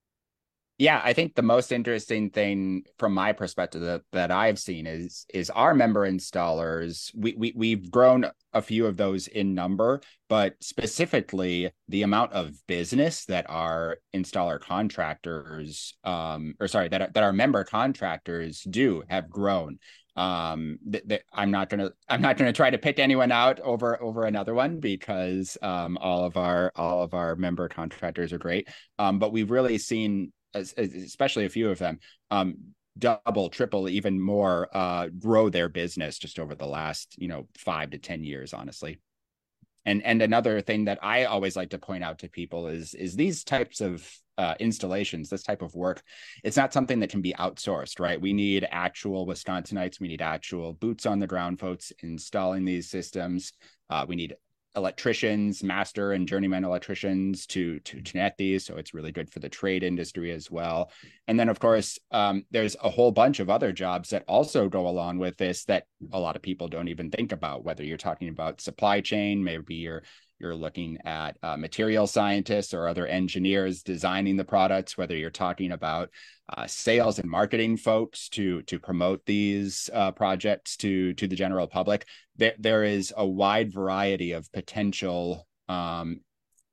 Yeah, I think the most interesting thing from my perspective that, that I've seen is is our member installers. We, we, we've grown a few of those in number, but specifically the amount of business that our installer contractors, um, or sorry, that, that our member contractors do have grown. Um, th- th- I'm not gonna I'm not gonna try to pick anyone out over over another one because um, all of our all of our member contractors are great. Um, but we've really seen, especially a few of them, um, double, triple, even more uh, grow their business just over the last, you know, five to ten years, honestly. And and another thing that I always like to point out to people is is these types of uh, installations, this type of work, it's not something that can be outsourced, right? We need actual Wisconsinites, we need actual boots on the ground folks installing these systems. Uh, we need electricians, master and journeyman electricians to, to to net these. So it's really good for the trade industry as well. And then, of course, um, there's a whole bunch of other jobs that also go along with this that a lot of people don't even think about, whether you're talking about supply chain, maybe you're you're looking at uh, material scientists or other engineers designing the products, whether you're talking about uh, sales and marketing folks to to promote these uh, projects to to the general public. There, there is a wide variety of potential um,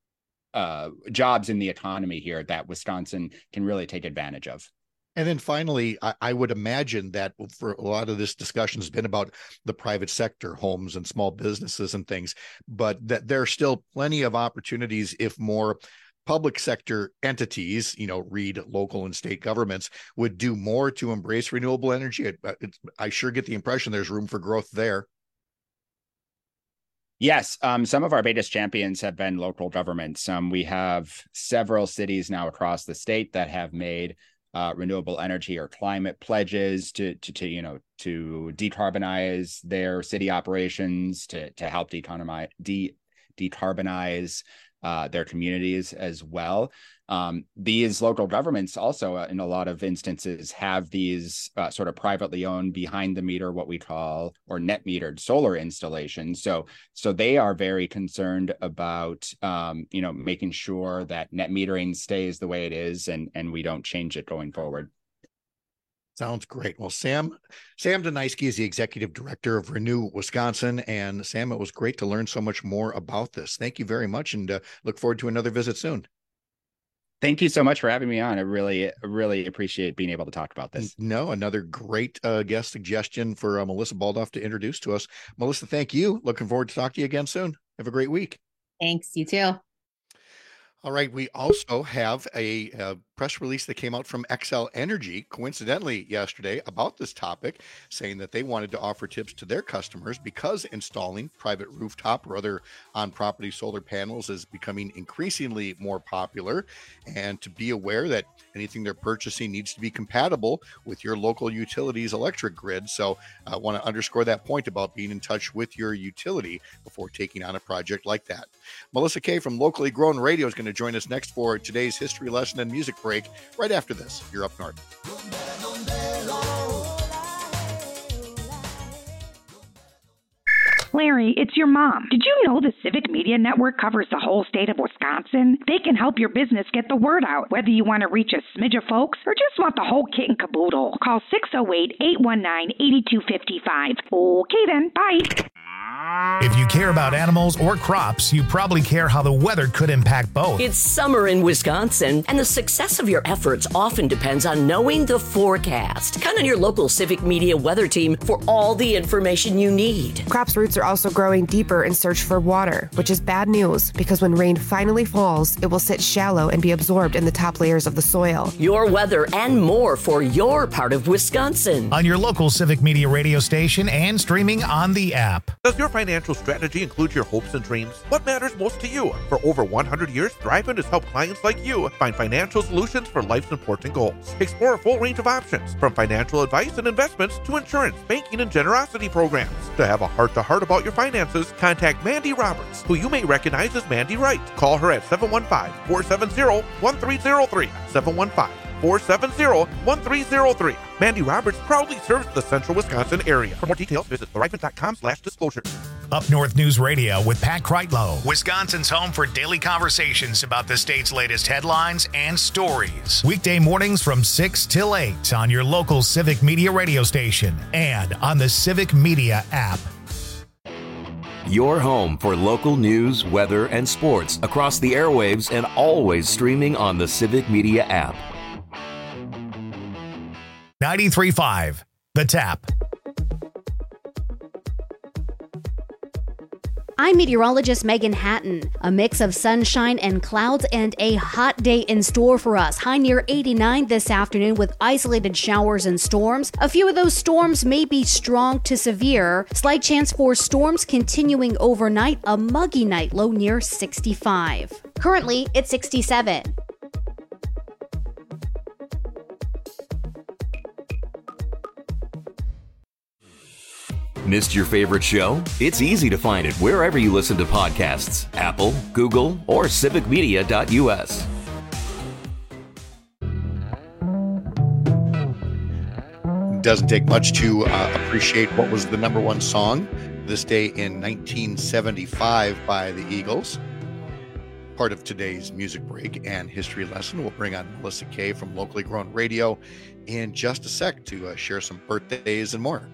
uh, jobs in the economy here that Wisconsin can really take advantage of.
And then finally, I, I would imagine that for a lot of this discussion has been about the private sector, homes and small businesses and things, but that there are still plenty of opportunities if more public sector entities, you know, read local and state governments, would do more to embrace renewable energy. It, it's, I sure get the impression there's room for growth there.
Yes, um, some of our biggest champions have been local governments. Um, we have several cities now across the state that have made uh, renewable energy or climate pledges to, to, to, you know, to decarbonize their city operations, to, to help decarbonize, de, decarbonize uh, their communities as well. Um, these local governments also, uh, in a lot of instances, have these uh, sort of privately owned behind the meter, what we call, or net metered solar installations. So, so they are very concerned about, um, you know, making sure that net metering stays the way it is, and and we don't change it going forward.
Sounds great. Well, Sam, Sam Daniski is the executive director of Renew Wisconsin. And Sam, it was great to learn so much more about this. Thank you very much, and uh, look forward to another visit soon.
Thank you so much for having me on. I really, really appreciate being able to talk about this.
No, another great uh, guest suggestion for uh, Melissa Baldoff to introduce to us. Melissa, thank you. Looking forward to talking to you again soon. Have a great week.
Thanks. You too.
All right. We also have a, a press release that came out from Xcel Energy, coincidentally yesterday, about this topic, saying that they wanted to offer tips to their customers because installing private rooftop or other on-property solar panels is becoming increasingly more popular, and to be aware that anything they're purchasing needs to be compatible with your local utility's electric grid. So I want to underscore that point about being in touch with your utility before taking on a project like that. Melissa Kay from Locally Grown Radio is going to join us next for today's history lesson and music break right after this. You're Up North.
Larry, it's your mom. Did you know the Civic Media Network covers the whole state of Wisconsin? They can help your business get the word out, whether you want to reach a smidge of folks or just want the whole kit and caboodle. Call six oh eight, eight one nine, eight two five five. Okay then, bye.
If you care about animals or crops, you probably care how the weather could impact both.
It's summer in Wisconsin, and the success of your efforts often depends on knowing the forecast. Count on your local Civic Media weather team for all the information you need.
Crops' roots are also growing deeper in search for water, which is bad news because when rain finally falls, it will sit shallow and be absorbed in the top layers of the soil.
Your weather and more for your part of Wisconsin.
On your local Civic Media radio station and streaming on the app.
Does Does your financial strategy include your hopes and dreams? What matters most to you? For over one hundred years, Thriven has helped clients like you find financial solutions for life's important goals. Explore a full range of options, from financial advice and investments to insurance, banking, and generosity programs. To have a heart-to-heart about your finances, contact Mandy Roberts, who you may recognize as Mandy Wright. Call her at seven one five, four seven zero, one three zero three, seven one five, four seven zero, one three zero three. Mandy Roberts proudly serves the central Wisconsin area. For more details, visit thriven.com slash disclosure.
Up North News Radio with Pat Kreitlow, Wisconsin's home for daily conversations about the state's latest headlines and stories. Weekday mornings from six till eight on your local Civic Media radio station and on the Civic Media app.
Your home for local news, weather, and sports across the airwaves and always streaming on the Civic Media app.
ninety-three point five, The Tap.
I'm meteorologist Megan Hatton. A mix of sunshine and clouds and a hot day in store for us. High near eighty-nine this afternoon with isolated showers and storms. A few of those storms may be strong to severe. Slight chance for storms continuing overnight. A muggy night, low near sixty-five. Currently, it's sixty-seven.
Missed your favorite show? It's easy to find it wherever you listen to podcasts. Apple, Google, or civic media dot u s.
Doesn't take much to uh, appreciate what was the number one song this day in nineteen seventy-five by the Eagles. Part of today's music break and history lesson, we'll bring on Melissa Kay from Locally Grown Radio in just a sec to uh, share some birthdays and more.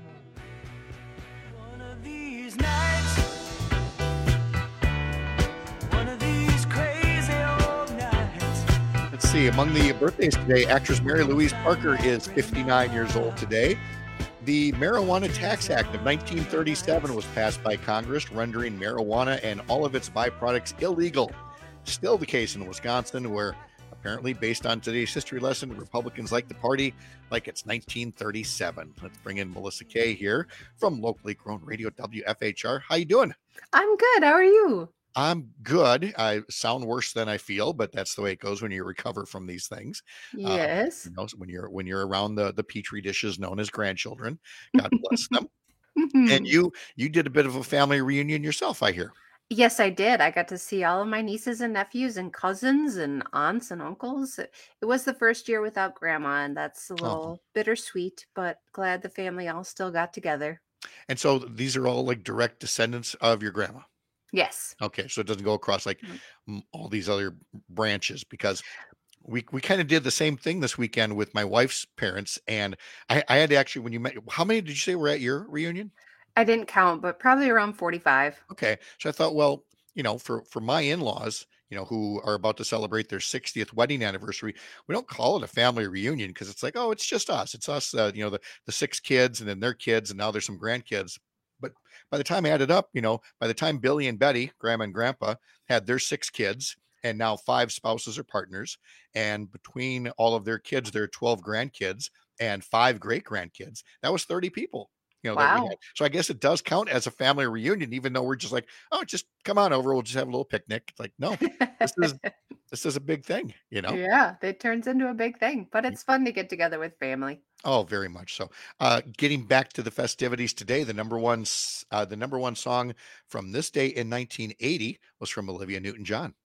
Let's see, among the birthdays today, actress Mary Louise Parker is fifty-nine years old today. The Marijuana Tax Act of nineteen thirty-seven was passed by Congress, rendering marijuana and all of its byproducts illegal. Still the case in Wisconsin, where apparently, based on today's history lesson, Republicans like the party like it's nineteen thirty-seven. Let's bring in Melissa Kay here from Locally Grown Radio, W F H R. How you doing?
I'm good. How are you?
I'm good. I sound worse than I feel, but that's the way it goes when you recover from these things.
Yes.
Uh, you know, when you're when you're around the the petri dishes known as grandchildren. God bless them. And you you did a bit of a family reunion yourself, I hear.
Yes, I did. I got to see all of my nieces and nephews and cousins and aunts and uncles. It it was the first year without grandma, and that's a little bittersweet, but glad the family all still got together.
And so these are all like direct descendants of your grandma.
Yes.
Okay, so it doesn't go across like mm, all these other branches, because we we kind of did the same thing this weekend with my wife's parents, and I, I had to actually, when you met, how many did you say were at your reunion?
I didn't count, but probably around forty-five.
Okay, so I thought, well, you know, for for my in-laws, you know, who are about to celebrate their sixtieth wedding anniversary, we don't call it a family reunion because it's like, oh, it's just us. It's us, uh, you know, the the six kids and then their kids, and now there's some grandkids. But by the time I added up, you know, by the time Billy and Betty, grandma and grandpa, had their six kids and now five spouses or partners, and between all of their kids, there are twelve grandkids and five great grandkids. That was thirty people. You know, that we
Wow.
had. So I guess it does count as a family reunion, even though we're just like, oh, just come on over. We'll just have a little picnic. It's like, no, this is this is a big thing, you know?
Yeah, it turns into a big thing, but it's fun to get together with family.
Oh, very much so. Uh, getting back to the festivities today, the number one s- uh, the number one song from this day in nineteen eighty was from Olivia Newton-John.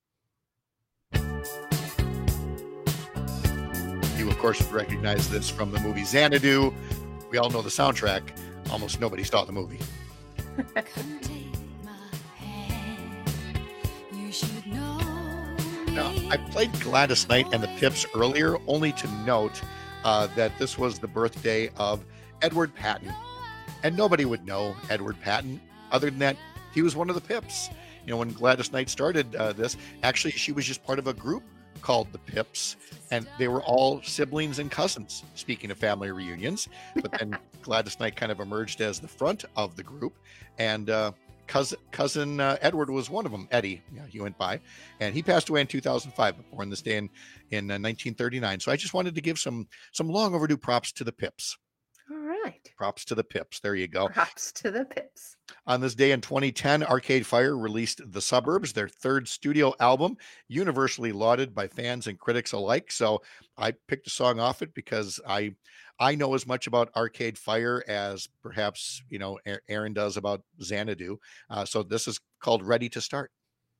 You, of course, would recognize this from the movie Xanadu. We all know the soundtrack. Almost nobody saw the movie. Now, I played Gladys Knight and the Pips earlier, only to note uh, that this was the birthday of Edward Patton. And nobody would know Edward Patton other than that he was one of the Pips. You know, when Gladys Knight started uh, this, actually, she was just part of a group called the Pips, and they were all siblings and cousins, speaking of family reunions. But then Gladys Knight kind of emerged as the front of the group, and uh, cousin, cousin uh, Edward was one of them. Eddie, yeah, he went by, and he passed away in two thousand five, but born this day in, in uh, nineteen thirty-nine. So I just wanted to give some some long overdue props to the Pips.
All right.
Props to the Pips. There you go.
Props to the Pips.
On this day in twenty ten, Arcade Fire released The Suburbs, their third studio album, universally lauded by fans and critics alike. So I picked a song off it because I I know as much about Arcade Fire as perhaps, you know, Aaron does about Xanadu. Uh, so this is called Ready to Start.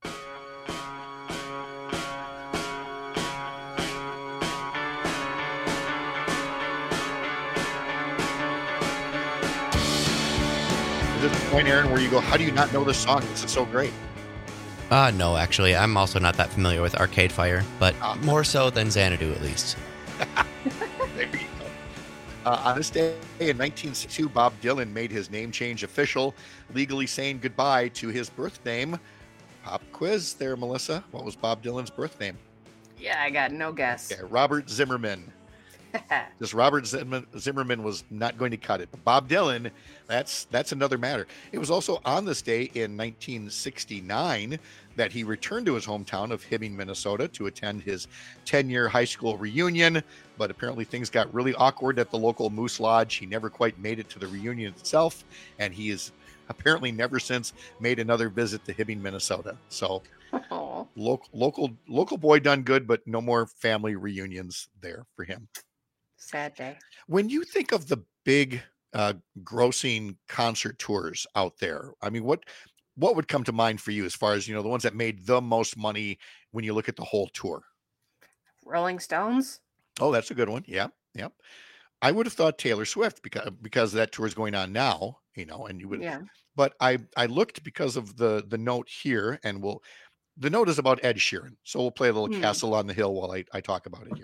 This point, Aaron, where you go, how do you not know this song? This is so great.
Uh, no, actually, I'm also not that familiar with Arcade Fire, but uh, more so than Xanadu, at least.
There you go. Uh, on this day in nineteen sixty-two, Bob Dylan made his name change official, legally saying goodbye to his birth name. Pop quiz there, Melissa. What was Bob Dylan's birth name?
Yeah, I got no guess.
Okay, Robert Zimmerman. Just Robert Zimmerman was not going to cut it. But Bob Dylan, that's that's another matter. It was also on this day in nineteen sixty-nine that he returned to his hometown of Hibbing, Minnesota to attend his ten-year high school reunion. But apparently things got really awkward at the local Moose Lodge. He never quite made it to the reunion itself, and he has apparently never since made another visit to Hibbing, Minnesota. So local local local boy done good, but no more family reunions there for him.
Sad day.
When you think of the big uh, grossing concert tours out there, I mean, what what would come to mind for you as far as, you know, the ones that made the most money when you look at the whole tour?
Rolling Stones.
Oh, that's a good one. Yeah, yeah. I would have thought Taylor Swift because because that tour is going on now, you know, and you would.
Yeah.
But I I looked because of the the note here, and we'll the note is about Ed Sheeran, so we'll play a little
Hmm.
Castle on the Hill while I, I talk about it here.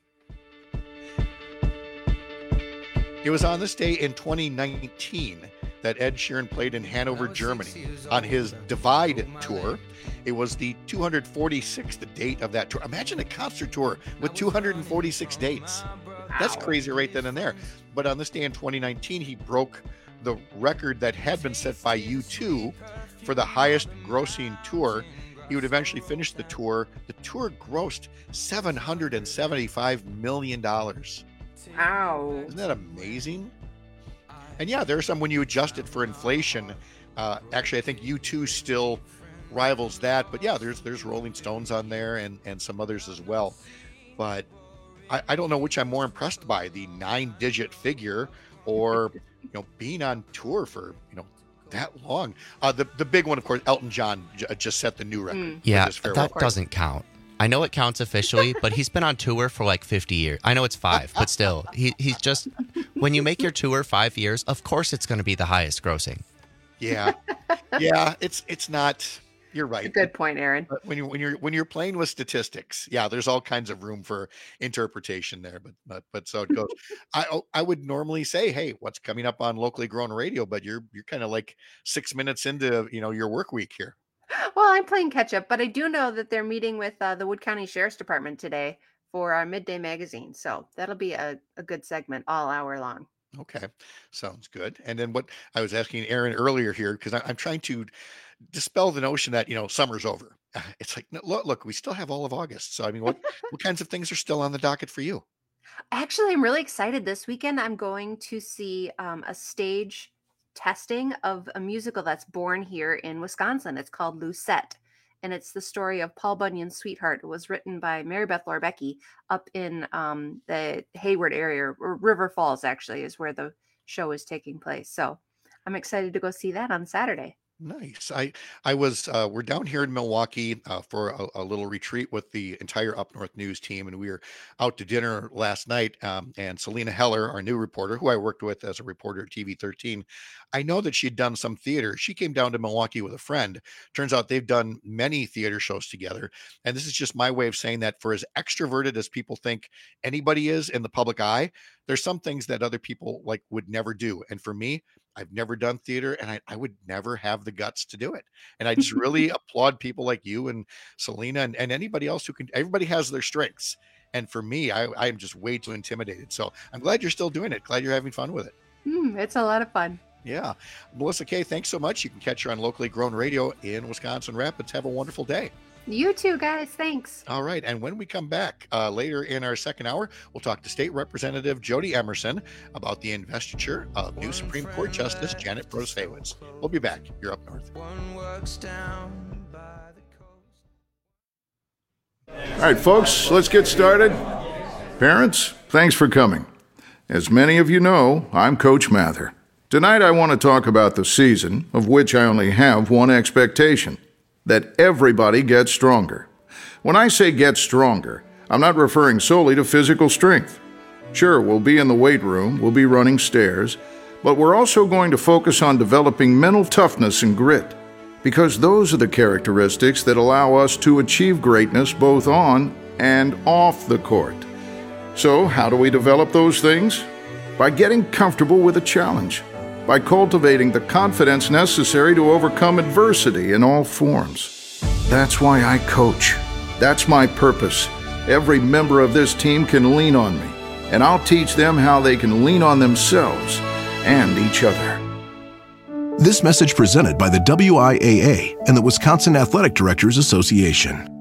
It was on this day in twenty nineteen that Ed Sheeran played in Hanover, Germany on his Divide tour. It was the two hundred forty-sixth date of that tour. Imagine a concert tour with two hundred forty-six dates. That's crazy right then and there. But on this day in twenty nineteen, he broke the record that had been set by U two for the highest grossing tour. He would eventually finish the tour. The tour grossed seven hundred seventy-five million dollars.
Wow.
Isn't that amazing? And yeah, there are some when you adjust it for inflation. Uh, actually, I think U two still rivals that. But yeah, there's there's Rolling Stones on there and, and some others as well. But I, I don't know which I'm more impressed by, the nine-digit figure or, you know, being on tour for, you know, that long. Uh, the, the big one, of course, Elton John j- just set the new record.
Mm.
with
Yeah,
his farewell.
that doesn't count. I know it counts officially, but he's been on tour for like fifty years. I know it's five, but still, he he's just, when you make your tour five years, of course it's going to be the highest grossing.
Yeah. Yeah, it's it's not, you're right.
Good point, Aaron.
But when you when you're when you're playing with statistics, yeah, there's all kinds of room for interpretation there. But but but so it goes. I oh, I would normally say, hey, what's coming up on locally grown radio? But you're you're kind of like six minutes into, you know, your work week here.
Well, I'm playing catch up, but I do know that they're meeting with uh, the Wood County Sheriff's Department today for our midday magazine. So that'll be a, a good segment all hour long.
Okay, sounds good. And then what I was asking Aaron earlier here, because I'm trying to dispel the notion that, you know, summer's over. It's like, no, look, look, we still have all of August. So I mean, what what kinds of things are still on the docket for you?
Actually, I'm really excited. This weekend, I'm going to see um, a stage testing of a musical that's born here in Wisconsin. It's called Lucette, and it's the story of Paul Bunyan's Sweetheart. It was written by Mary Beth Lorbecki up in um, the Hayward area, or River Falls, actually, is where the show is taking place. So I'm excited to go see that on Saturday.
Nice. I I was uh, we're down here in Milwaukee uh, for a, a little retreat with the entire Up North News team, and we were out to dinner last night. Um, and Selena Heller, our new reporter, who I worked with as a reporter at T V thirteen, I know that she'd done some theater. She came down to Milwaukee with a friend. Turns out they've done many theater shows together. And this is just my way of saying that for as extroverted as people think anybody is in the public eye, there's some things that other people like would never do. And for me, I've never done theater, and I, I would never have the guts to do it. And I just really applaud people like you and Selena and, and anybody else who can. Everybody has their strengths. And for me, I, I am just way too intimidated. So I'm glad you're still doing it. Glad you're having fun with it.
Mm, it's a lot of fun.
Yeah. Melissa Kay, thanks so much. You can catch her on locally grown radio in Wisconsin Rapids. Have a wonderful day.
You too, guys. Thanks.
All right. And when we come back uh, later in our second hour, we'll talk to State Representative Jody Emerson about the investiture of new Supreme Court Justice Janet Protasiewicz. We'll be back. You're Up North.
All right, folks, let's get started. Parents, thanks for coming. As many of you know, I'm Coach Mather. Tonight I want to talk about the season, of which I only have one expectation: that everybody gets stronger. When I say get stronger, I'm not referring solely to physical strength. Sure, we'll be in the weight room, we'll be running stairs, but we're also going to focus on developing mental toughness and grit, because those are the characteristics that allow us to achieve greatness both on and off the court. So, how do we develop those things? By getting comfortable with a challenge, by cultivating the confidence necessary to overcome adversity in all forms. That's why I coach. That's my purpose. Every member of this team can lean on me, and I'll teach them how they can lean on themselves and each other.
This message presented by the W I A A and the Wisconsin Athletic Directors Association.